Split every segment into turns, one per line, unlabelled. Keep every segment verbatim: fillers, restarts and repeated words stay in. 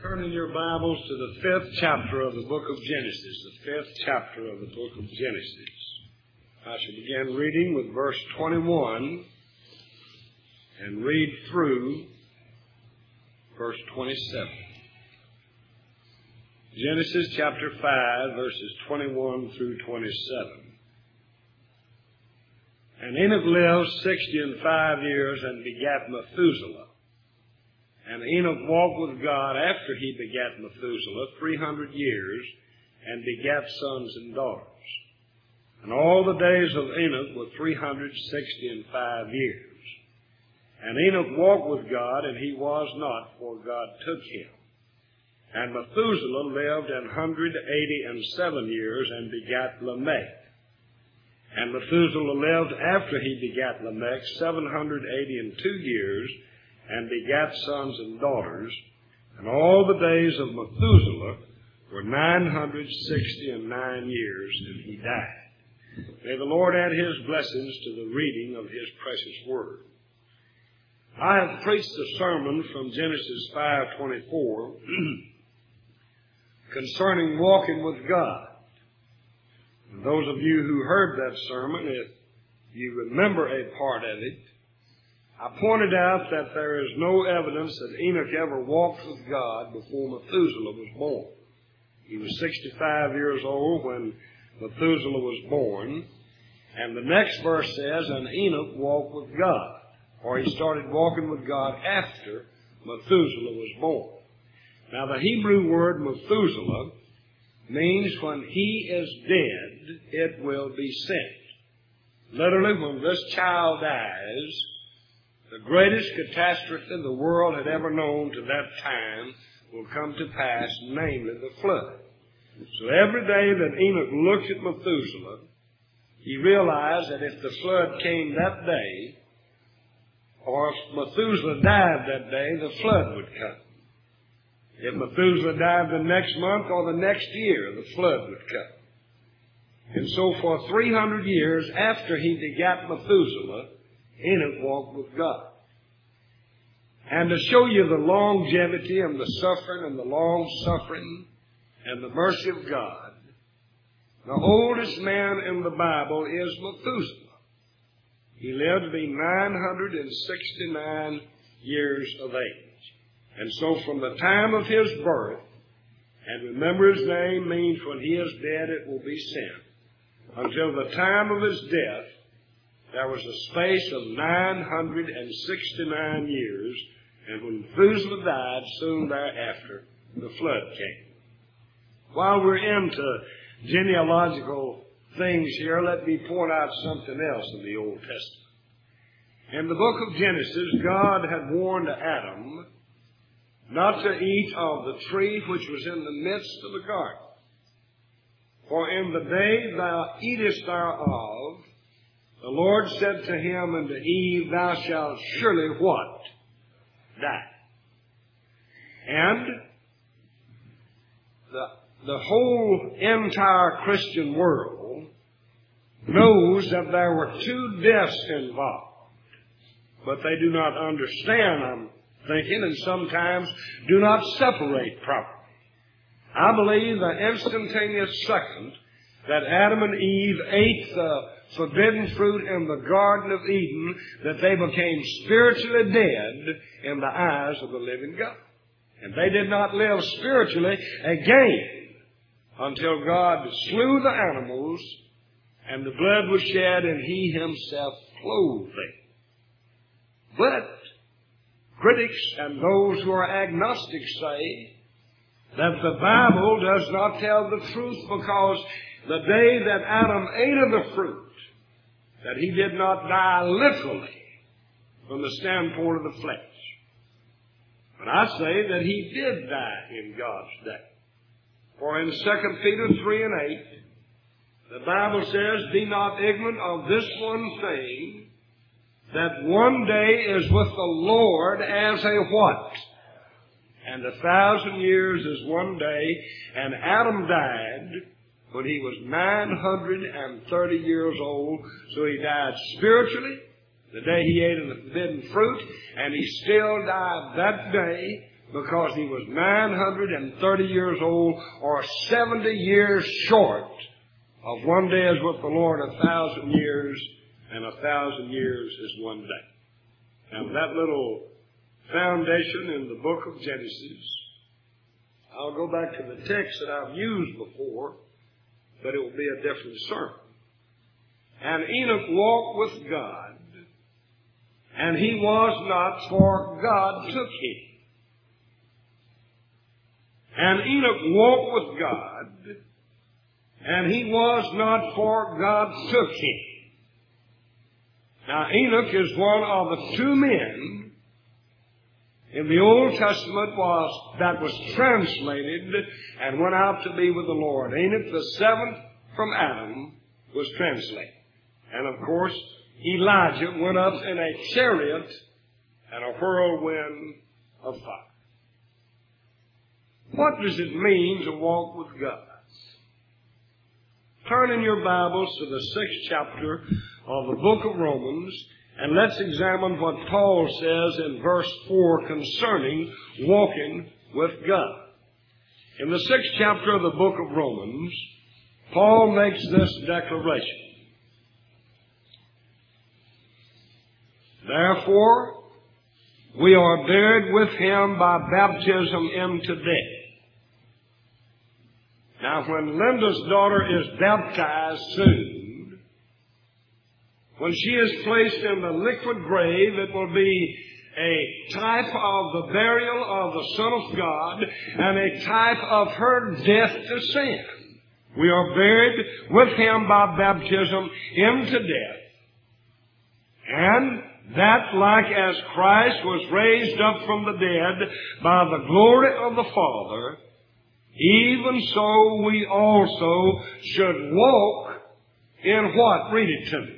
Turn in your Bibles to the fifth chapter of the book of Genesis, the fifth chapter of the book of Genesis. I shall begin reading with verse twenty-one and read through verse twenty-seven. Genesis chapter five, verses twenty-one through twenty-seven. And Enoch lived sixty and five years and begat Methuselah. And Enoch walked with God after he begat Methuselah three hundred years, and begat sons and daughters. And all the days of Enoch were three hundred sixty and five years. And Enoch walked with God, and he was not, for God took him. And Methuselah lived an hundred eighty and seven years, and begat Lamech. And Methuselah lived after he begat Lamech seven hundred eighty and two years, and begat sons and daughters. And all the days of Methuselah were nine hundred sixty and nine years, and he died. May the Lord add his blessings to the reading of his precious word. I have preached a sermon from Genesis five twenty-four concerning walking with God. And those of you who heard that sermon, if you remember a part of it, I pointed out that there is no evidence that Enoch ever walked with God before Methuselah was born. He was sixty-five years old when Methuselah was born. And the next verse says, and Enoch walked with God. Or he started walking with God after Methuselah was born. Now the Hebrew word Methuselah means when he is dead, it will be sent. Literally, when this child dies, the greatest catastrophe the world had ever known to that time will come to pass, namely the flood. So every day that Enoch looked at Methuselah, he realized that if the flood came that day, or if Methuselah died that day, the flood would come. If Methuselah died the next month or the next year, the flood would come. And so for three hundred years after he begat Methuselah, Enoch walked with God. And to show you the longevity and the suffering and the long suffering and the mercy of God, the oldest man in the Bible is Methuselah. He lived to be nine hundred sixty-nine years of age. And so from the time of his birth, and remember his name means when he is dead it will be sent, until the time of his death, there was a space of nine hundred sixty-nine years, and when Methuselah died, soon thereafter, the flood came. While we're into genealogical things here, let me point out something else in the Old Testament. In the book of Genesis, God had warned Adam not to eat of the tree which was in the midst of the garden. For in the day thou eatest thereof, the Lord said to him and to Eve, thou shalt surely what? Die. And the, the whole entire Christian world knows that there were two deaths involved. But they do not understand, I'm thinking, and sometimes do not separate properly. I believe the instantaneous second that Adam and Eve ate the forbidden fruit in the Garden of Eden, that they became spiritually dead in the eyes of the living God. And they did not live spiritually again until God slew the animals and the blood was shed and he himself clothed them. But critics and those who are agnostics say that the Bible does not tell the truth, because the day that Adam ate of the fruit, that he did not die literally from the standpoint of the flesh. But I say that he did die in God's day. For in Second Peter three and eight, the Bible says, be not ignorant of this one thing, that one day is with the Lord as a what? And a thousand years is one day. And Adam died when he was nine hundred thirty years old. So he died spiritually the day he ate of the forbidden fruit. And he still died that day because he was nine hundred thirty years old, or seventy years short of one day is with the Lord a thousand years, and a thousand years is one day. Now that little foundation in the book of Genesis, I'll go back to the text that I've used before, but it will be a different sermon. And Enoch walked with God, and he was not, for God took him. And Enoch walked with God, and he was not, for God took him. Now Enoch is one of the two men in the Old Testament was that was translated and went out to be with the Lord. Enoch, the seventh from Adam, was translated. And of course, Elijah went up in a chariot and a whirlwind of fire. What does it mean to walk with God? Turn in your Bibles to the sixth chapter of the book of Romans, and let's examine what Paul says in verse four concerning walking with God. In the sixth chapter of the book of Romans, Paul makes this declaration. Therefore, we are buried with him by baptism into death. Now, when Linda's daughter is baptized soon, when she is placed in the liquid grave, it will be a type of the burial of the Son of God and a type of her death to sin. We are buried with him by baptism into death. And that, like as Christ was raised up from the dead by the glory of the Father, even so we also should walk in what? Read it to me.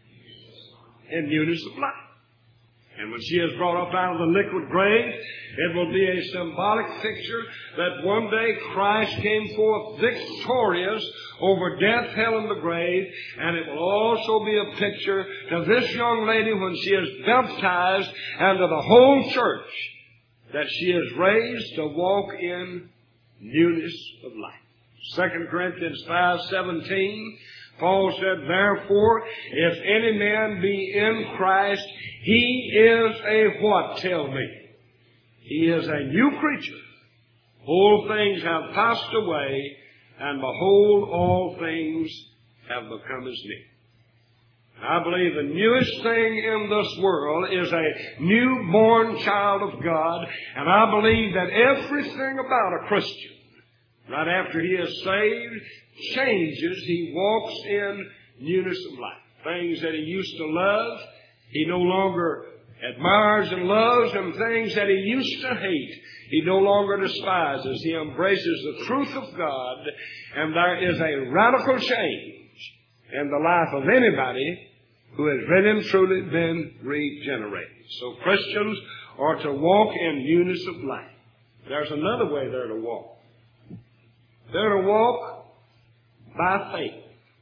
In newness of life. And when she is brought up out of the liquid grave, it will be a symbolic picture that one day Christ came forth victorious over death, hell, and the grave. And it will also be a picture to this young lady when she is baptized and to the whole church that she is raised to walk in newness of life. Second Corinthians five seventeen, Paul said, therefore, if any man be in Christ, he is a what? Tell me. He is a new creature. Old things have passed away, and behold, all things have become as new. I believe the newest thing in this world is a newborn child of God, and I believe that everything about a Christian, right after he is saved, changes. He walks in newness of life. Things that he used to love, he no longer admires and loves, and things that he used to hate, he no longer despises. He embraces the truth of God, and there is a radical change in the life of anybody who has really and truly been regenerated. So Christians are to walk in newness of life. There's another way they're to walk. They're to walk by faith.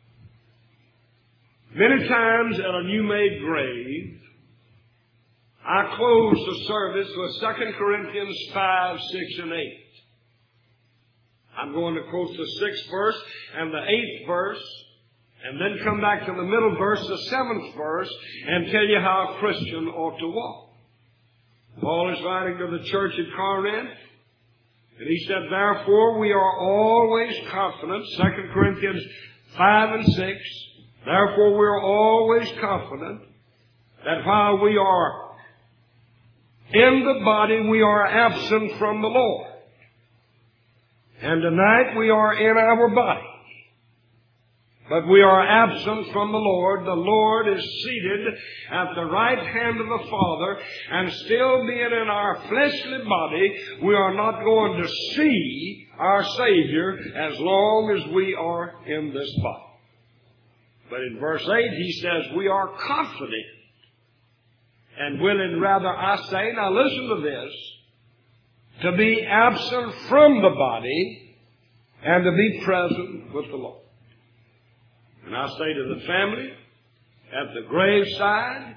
Many times at a new-made grave, I close the service with Second Corinthians five, six, and eight. I'm going to quote the sixth verse and the eighth verse, and then come back to the middle verse, the seventh verse, and tell you how a Christian ought to walk. Paul is writing to the church at Corinth, and he said, therefore we are always confident, Second Corinthians five and six, therefore we are always confident that while we are in the body, we are absent from the Lord. And tonight we are in our body, but we are absent from the Lord. The Lord is seated at the right hand of the Father, and still being in our fleshly body, we are not going to see our Savior as long as we are in this body. But in verse eight, he says, we are confident and willing, rather, I say, now listen to this, to be absent from the body and to be present with the Lord. And I say to the family at the graveside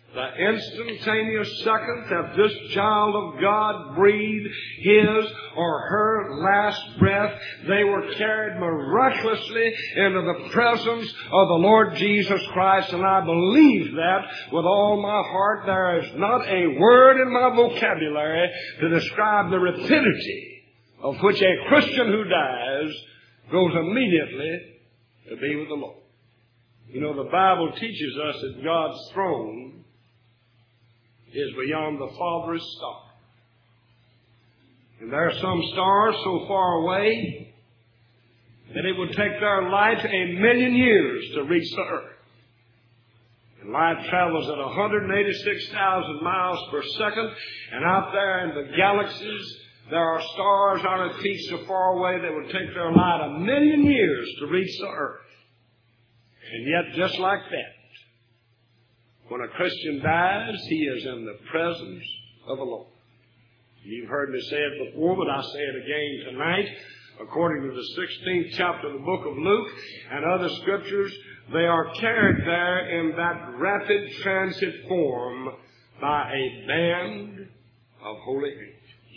the instantaneous second that this child of God breathed his or her last breath, they were carried miraculously into the presence of the Lord Jesus Christ. And I believe that with all my heart. There is not a word in my vocabulary to describe the rapidity of which a Christian who dies goes immediately to be with the Lord. You know, the Bible teaches us that God's throne is beyond the farthest star. And there are some stars so far away that it would take their light a million years to reach the earth. And light travels at one hundred eighty-six thousand miles per second. And out there in the galaxies, there are stars on a peak so far away that would take their light a million years to reach the earth. And yet, just like that, when a Christian dies, he is in the presence of the Lord. You've heard me say it before, but I say it again tonight. According to the sixteenth chapter of the book of Luke and other scriptures, they are carried there in that rapid transit form by a band of holy angels.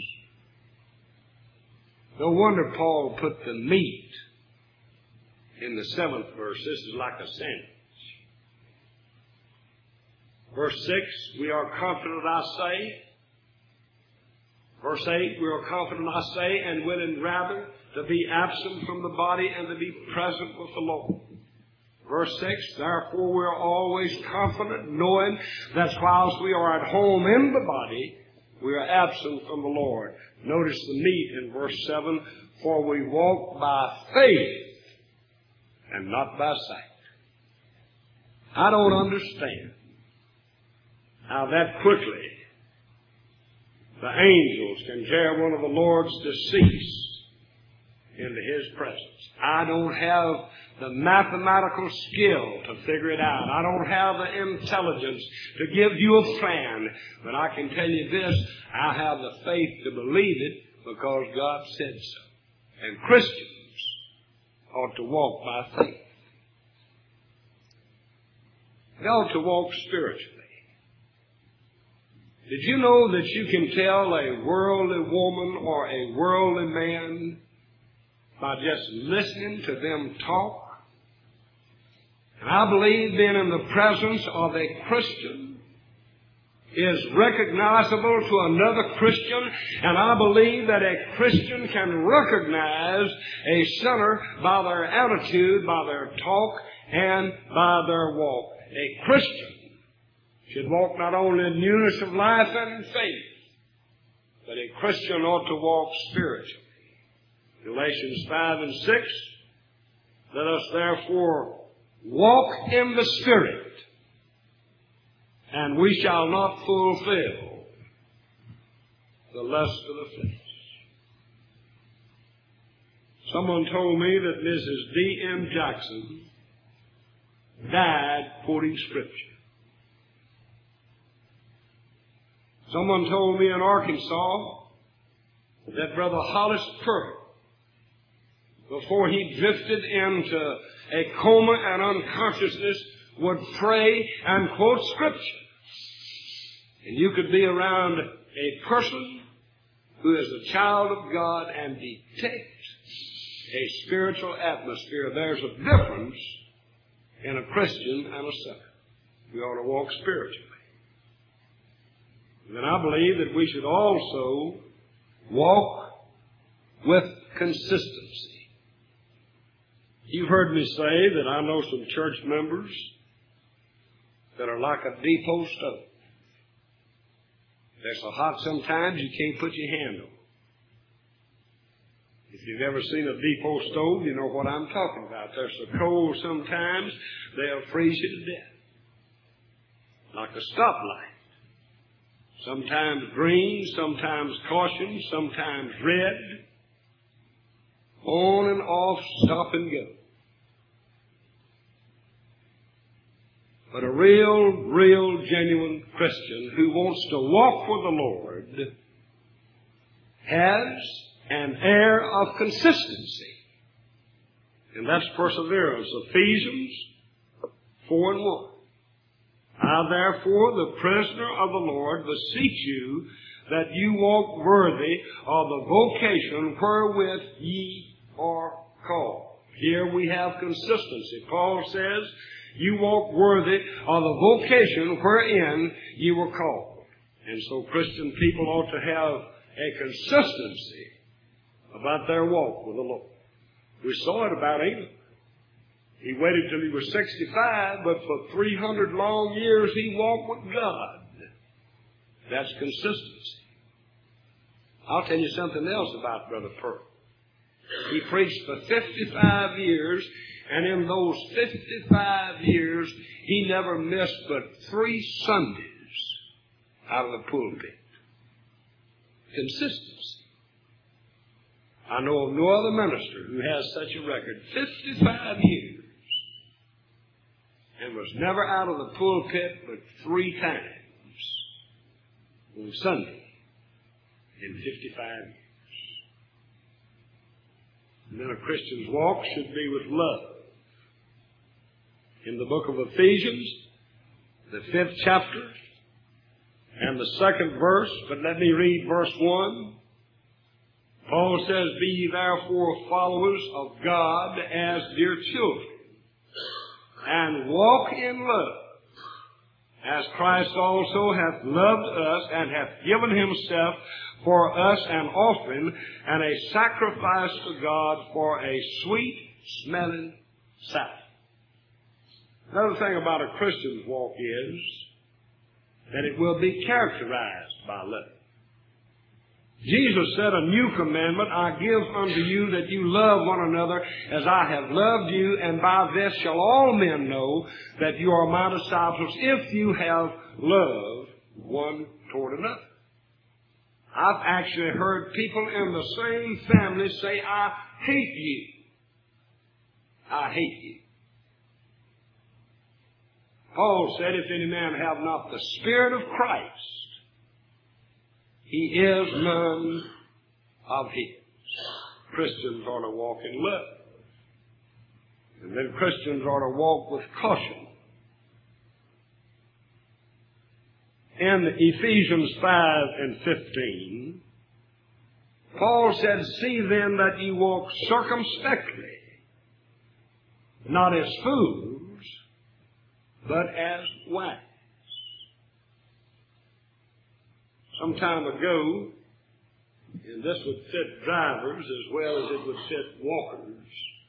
No wonder Paul put the meat in the seventh verse. This is like a sandwich. Verse six, we are confident, I say. Verse eight, we are confident, I say, and willing rather to be absent from the body and to be present with the Lord. Verse six, therefore we are always confident, knowing that whilst we are at home in the body, we are absent from the Lord. Notice the meat in verse seven, for we walk by faith and not by sight. I don't understand how that quickly the angels can carry one of the Lord's deceased into His presence. I don't have the mathematical skill to figure it out. I don't have the intelligence to give you a plan. But I can tell you this, I have the faith to believe it because God said so. And Christians ought to walk by faith. They ought to walk spiritually. Did you know that you can tell a worldly woman or a worldly man by just listening to them talk? And I believe being in the presence of a Christian is recognizable to another Christian, and I believe that a Christian can recognize a sinner by their attitude, by their talk, and by their walk. A Christian should walk not only in newness of life and faith, but a Christian ought to walk spiritually. Galatians five and six, let us therefore walk in the Spirit, and we shall not fulfill the lust of the flesh. Someone told me that Missus D M Jackson died quoting Scripture. Someone told me in Arkansas that Brother Hollis Purdy, before he drifted into a coma and unconsciousness, would pray and quote Scripture. And you could be around a person who is a child of God and detect a spiritual atmosphere. There's a difference in a Christian and a sinner. We ought to walk spiritually. And then I believe that we should also walk with consistency. You've heard me say that I know some church members that are like a depot stove. They're so hot sometimes you can't put your hand on them. If you've ever seen a depot stove, you know what I'm talking about. They're so cold sometimes they'll freeze you to death. Like a stoplight. Sometimes green, sometimes caution, sometimes red. On and off, stop and go. But a real, real, genuine Christian who wants to walk with the Lord has an air of consistency. And that's perseverance. Ephesians four and one. I therefore, the prisoner of the Lord, beseech you that you walk worthy of the vocation wherewith ye are called. Here we have consistency. Paul says, you walk worthy of the vocation wherein you were called. And so Christian people ought to have a consistency about their walk with the Lord. We saw it about Enoch. He waited till he was sixty-five, but for three hundred long years he walked with God. That's consistency. I'll tell you something else about Brother Pearl. He preached for fifty-five years, and in those fifty-five years, he never missed but three Sundays out of the pulpit. Consistency. I know of no other minister who has such a record. fifty-five years. And was never out of the pulpit but three times on Sunday in fifty-five years. And then a Christian's walk should be with love. In the book of Ephesians, the fifth chapter, and the second verse, but let me read verse one. Paul says, be ye therefore followers of God as dear children, and walk in love, as Christ also hath loved us, and hath given himself for us an offering and a sacrifice to God for a sweet-smelling sacrifice. Another thing about a Christian's walk is that it will be characterized by love. Jesus said, a new commandment I give unto you, that you love one another as I have loved you, and by this shall all men know that you are my disciples, if you have love one toward another. I've actually heard people in the same family say, I hate you. I hate you. Paul said, if any man have not the Spirit of Christ, he is none of his. Christians ought to walk in love. And then Christians ought to walk with caution. In Ephesians five and fifteen, Paul said, see then that ye walk circumspectly, not as fools, but as wise. Some time ago, and this would fit drivers as well as it would fit walkers,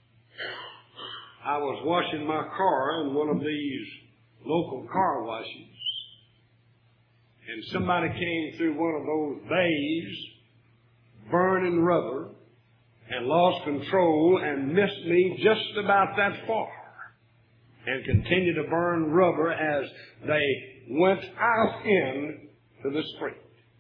I was washing my car in one of these local car washes, and somebody came through one of those bays, burning rubber, and lost control and missed me just about that far, and continued to burn rubber as they went out in to the street.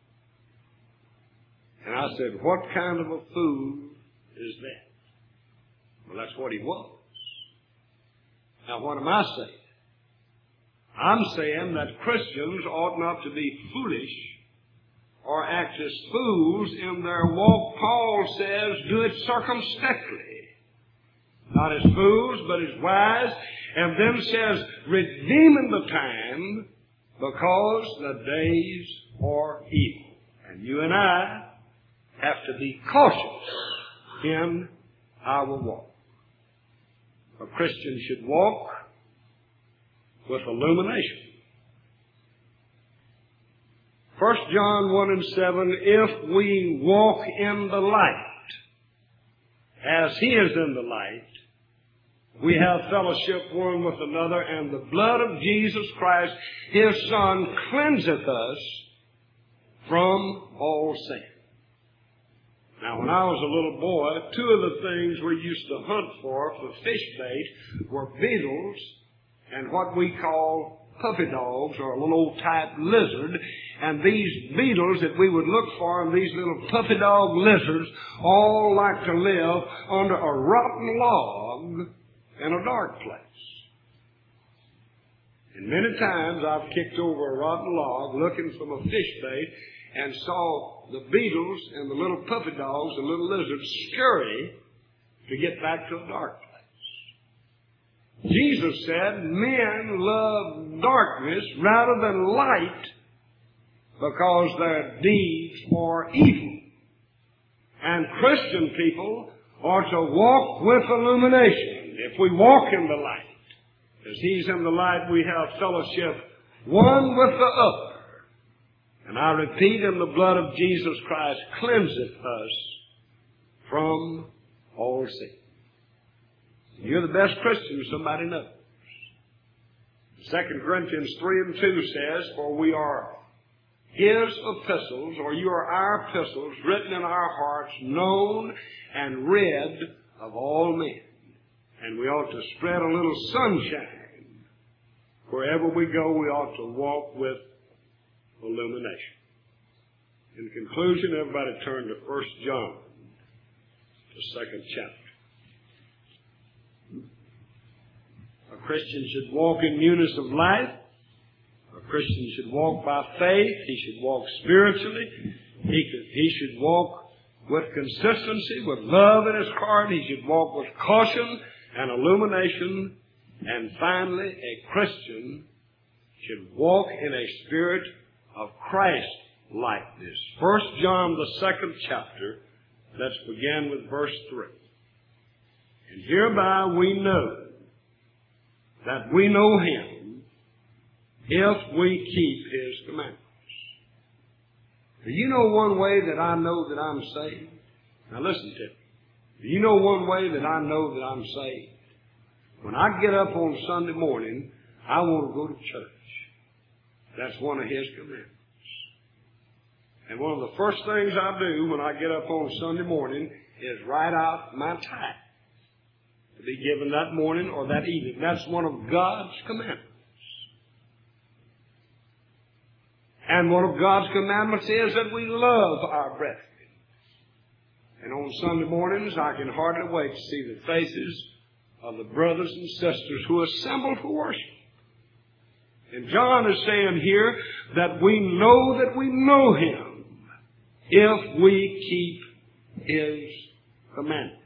And I said, what kind of a fool is that? Well, that's what he was. Now, what am I saying? I'm saying that Christians ought not to be foolish or act as fools in their walk. Paul says, do it circumspectly. Not as fools, but as wise. And then says, redeeming the time, because the days are evil. And you and I have to be cautious in our walk. A Christian should walk with illumination. First John one and seven, if we walk in the light, as he is in the light, we have fellowship one with another, and the blood of Jesus Christ, his Son, cleanseth us from all sin. Now, when I was a little boy, two of the things we used to hunt for, for fish bait, were beetles and what we call puppy dogs, or a little old type lizard. And these beetles that we would look for, and these little puppy dog lizards, all like to live under a rotten log in a dark place. And many times I've kicked over a rotten log looking for a fish bait and saw the beetles and the little puppy dogs, the little lizards, scurry to get back to a dark place. Jesus said, men love darkness rather than light because their deeds are evil. And Christian people are to walk with illumination. If we walk in the light, as He's in the light, we have fellowship one with the other. And I repeat, in the blood of Jesus Christ cleanseth us from all sin. You're the best Christian somebody knows. Second Corinthians three and two says, for we are His epistles, or you are our epistles, written in our hearts, known and read of all men. And we ought to spread a little sunshine. Wherever we go, we ought to walk with illumination. In conclusion, everybody turn to First John, the second chapter. A Christian should walk in newness of life. A Christian should walk by faith. He should walk spiritually. He, could, he should walk with consistency, with love in his heart. He should walk with caution and illumination. And finally, a Christian should walk in a spirit of Christ-likeness. First John, the second chapter, let's begin with verse three. And hereby we know that we know Him if we keep His commandments. Do you know one way that I know that I'm saved? Now listen to me. Do you know one way that I know that I'm saved? When I get up on Sunday morning, I want to go to church. That's one of His commandments. And one of the first things I do when I get up on Sunday morning is write out my tithe to be given that morning or that evening. That's one of God's commandments. And one of God's commandments is that we love our brethren. And on Sunday mornings, I can hardly wait to see the faces of the brothers and sisters who assemble for worship. And John is saying here that we know that we know Him if we keep His commandments.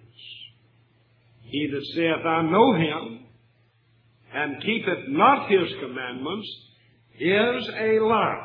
He that saith, I know Him, and keepeth not His commandments, is a liar,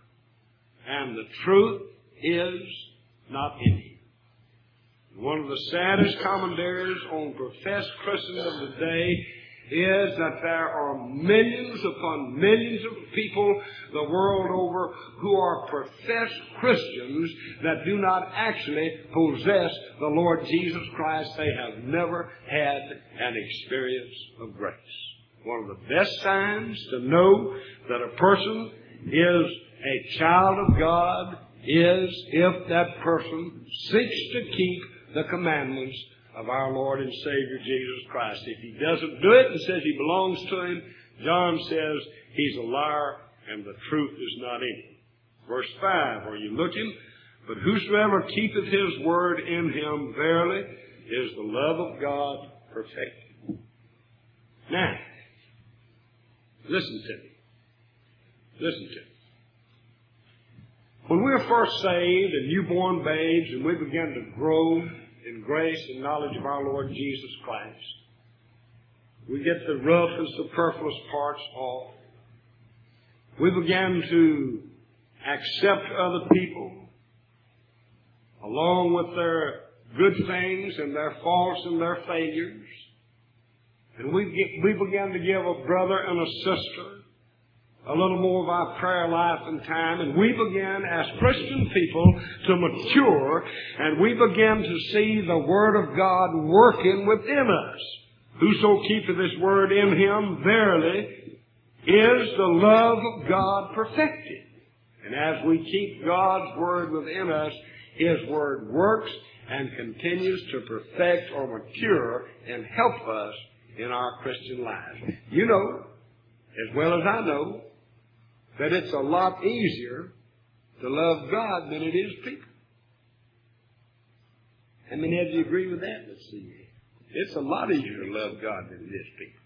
and the truth is not in him. One of the saddest commentaries on professed Christendom today is that there are millions upon millions of people the world over who are professed Christians that do not actually possess the Lord Jesus Christ. They have never had an experience of grace. One of the best signs to know that a person is a child of God is if that person seeks to keep the commandments of our Lord and Savior Jesus Christ. If he doesn't do it and says he belongs to Him, John says he's a liar and the truth is not in him. Verse five, are you looking? But whosoever keepeth His word in him, verily is the love of God perfected. Now, listen to me. Listen to me. When we were first saved and newborn babes and we began to grow in grace and knowledge of our Lord Jesus Christ, we get the rough and superfluous parts off. We began to accept other people along with their good things and their faults and their failures. And we, get, we began to give a brother and a sister a little more of our prayer life and time, and we began as Christian people to mature, and we began to see the Word of God working within us. Whoso keepeth His word in him, verily is the love of God perfected. And as we keep God's Word within us, His Word works and continues to perfect or mature and help us in our Christian lives. You know, as well as I know, that it's a lot easier to love God than it is people. How many of you agree with that? Let's see. It's a lot easier to love God than it is people.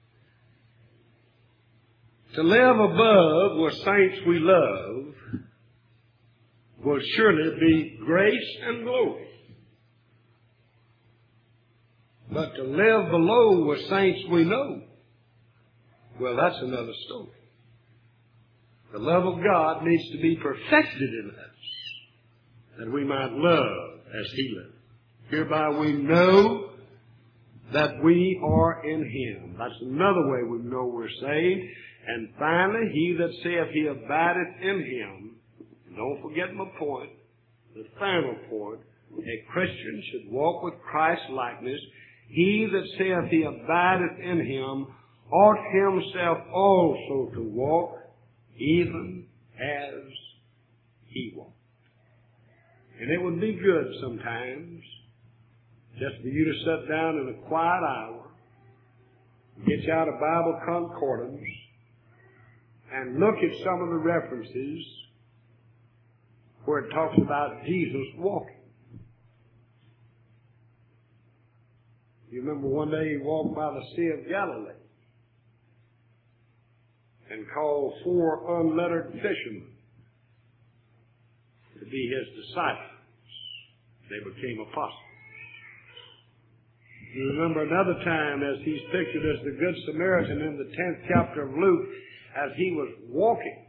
To live above what saints we love will surely be grace and glory. But But to live below with saints we know, well, that's another story. The love of God needs to be perfected in us, that we might love as He loved. Hereby we know that we are in Him. That's another way we know we're saved. And finally, he that saith he abideth in Him, and don't forget my point, the final point, a Christian should walk with Christ's likeness. He that saith he abideth in Him ought himself also to walk even as He walked. And it would be good sometimes just for you to sit down in a quiet hour, get you out a Bible concordance, and look at some of the references where it talks about Jesus walking. You remember one day He walked by the Sea of Galilee and called four unlettered fishermen to be His disciples. They became apostles. You remember another time, as He's pictured as the Good Samaritan in the tenth chapter of Luke, as He was walking,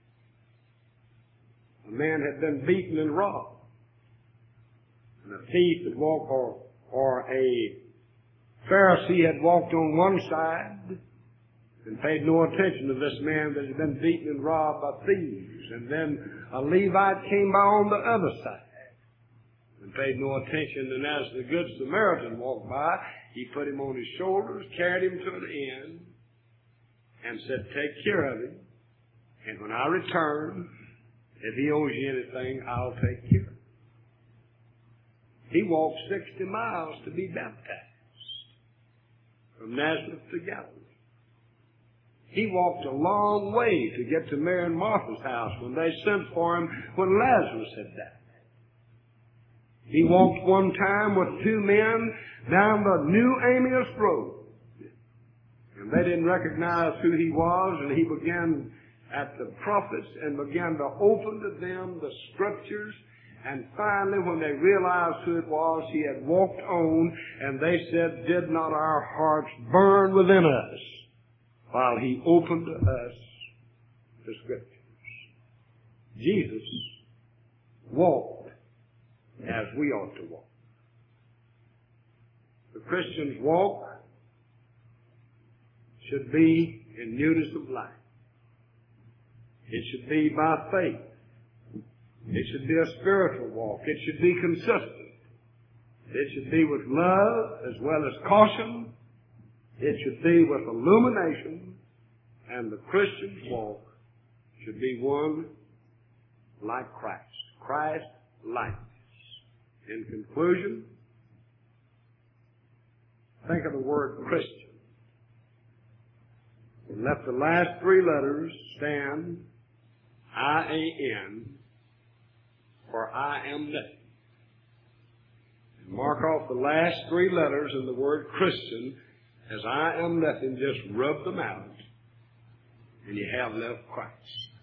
a man had been beaten and robbed. And a thief had walked, or, or a Pharisee had walked on one side and paid no attention to this man that had been beaten and robbed by thieves. And then a Levite came by on the other side and paid no attention. And as the Good Samaritan walked by, He put him on his shoulders, carried him to an inn, and said, take care of him. And when I return, if he owes you anything, I'll take care of him. He walked sixty miles to be baptized from Nazareth to Galilee. He walked a long way to get to Mary and Martha's house when they sent for him when Lazarus had died. He walked one time with two men down the New Amius Road. And they didn't recognize who he was, and he began at the prophets and began to open to them the Scriptures. And finally, when they realized who it was, he had walked on, and they said, did not our hearts burn within us while he opened to us the Scriptures? Jesus walked as we ought to walk. The Christian's walk should be in newness of life. It should be by faith. It should be a spiritual walk. It should be consistent. It should be with love as well as caution. It should be with illumination. And the Christian's walk should be one like Christ. Christ-likeness. In conclusion, think of the word Christian. And let the last three letters stand I A N for I am nothing. And mark off the last three letters in the word Christian as I am nothing. Just rub them out, and you have left Christ.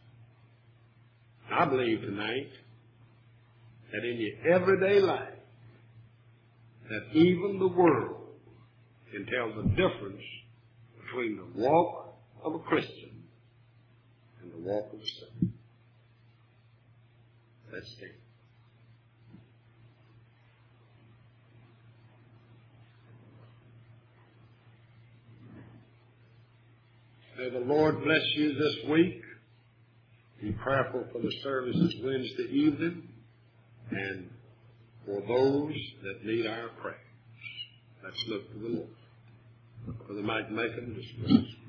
I believe tonight that in your everyday life, that even the world can tell the difference between the walk of a Christian and the walk of a sinner. Let's stand. May the Lord bless you this week. Be prayerful for the services Wednesday evening and for those that need our prayers. Let's look to the Lord. Brother Mike Macon, dismiss.